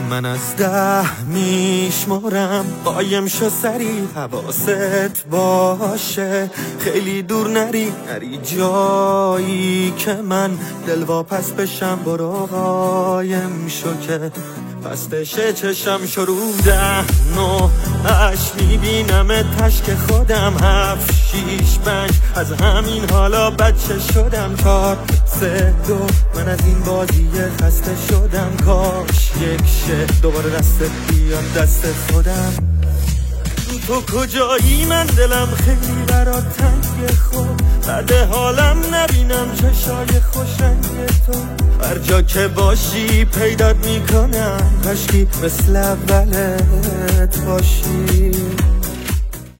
من از 10 میشمارم، قایم شو سری حواست باشه، خیلی دور نری جایی که من دلواپس بشم. برو قایم شو که پستشه چشم شرودن و اش میبینم تشک خودم. 7 6 5 از همین حالا بچه شدم. 4 3 2 من از این بازی خسته شدم. کاش یک شه دوباره دستت بیاد دست خودم. تو کجایی؟ من دلم خیلی برات تنگ، خود بعد حالم نبینم چشای خوشنگ تو. هر جا که باشی پیدات میکنم، کاشکی مثل اولت باشی.